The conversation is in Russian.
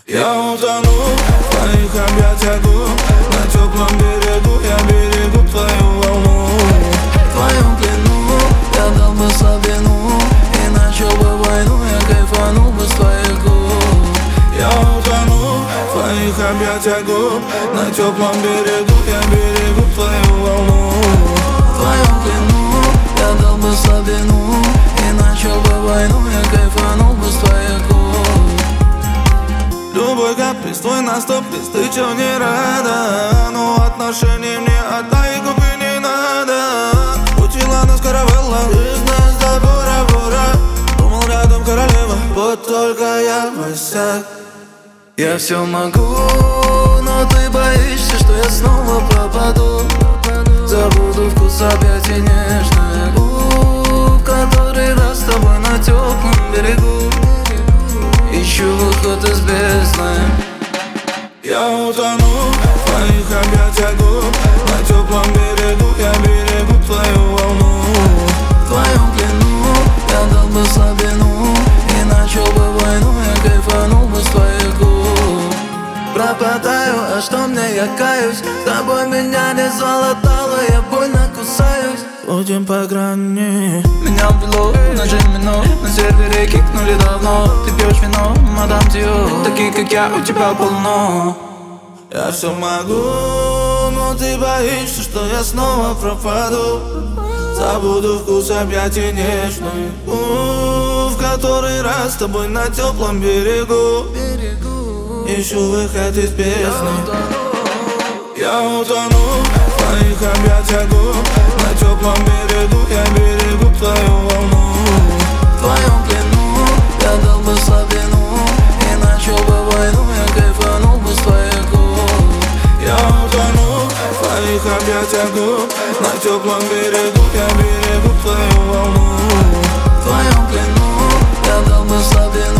Я утону в твоих объятиях губ. На теплом берегу я берегу твою волну. В твоем плену я дал бы слабину и начал бы войну, я кайфанул бы с твоих губ. Я утону в твоих объятиях губ. На теплом берегу я берегу твою волну. В твоем плену я дал бы слабину и начал бы войну, я кайфанул бы с твоих губ. Любой каприз твой на стоп-лист, ты чё не рада? Ну отношений мне отдай, губы не надо. Учила нас каравелла, жизнь нас до бора-бора. Думал рядом королева, вот только я босяк. Я все могу, но ты боишься, что я снова пропаду. Забуду вкус объятий нежных губ, который раз с тобой на теплом берегу. Ищу выход из бездны. Я утону в твоих объятиях губ. На теплом берегу я берегу твою волну. В твоем плену я дал бы слабину и начал бы войну, я кайфанул бы с твоих губ. Пропадаю, а что мне, я каюсь. С тобой меня не залатало, я больно кусаюсь. Будем по грани. Меня ввело на Джимино, на сервере кикнули давно. Ты пьешь вино, мадам Дио, такие как я у тебя полно. Я все могу, но ты боишься, что я снова пропаду. Забуду вкус объятий нежных губ, в который раз с тобой на теплом берегу. Ищу выход из бездны. Я утону в твоих объятиях губ. На теплом берегу я берегу твою волну. В твоем плену я дал бы слабину и начал бы войну, я кайфанул бы с твоих губ. Я утону в твоих объятиях губ. На теплом берегу я берегу твою волну. В твоем плену я дал бы слабину